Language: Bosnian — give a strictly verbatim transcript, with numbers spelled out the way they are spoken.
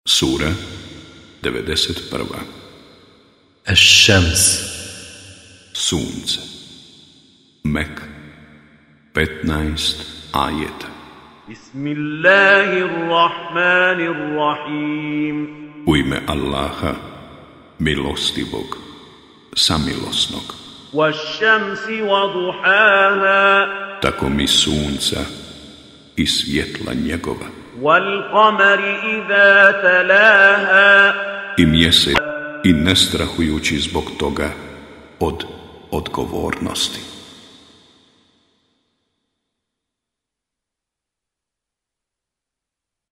Sura devedeset prva. Eš-šems, Sunce. Mek, petnaest ajeta. Bismillahirrahmanirrahim. U ime Allaha, milostivog, samilosnog. Waš-šamsi wa duhaha. Tako mi sunca i svjetla njegova. Wal-qamari idha talaha. I mjesec, i ne strahujući zbog toga od odgovornosti.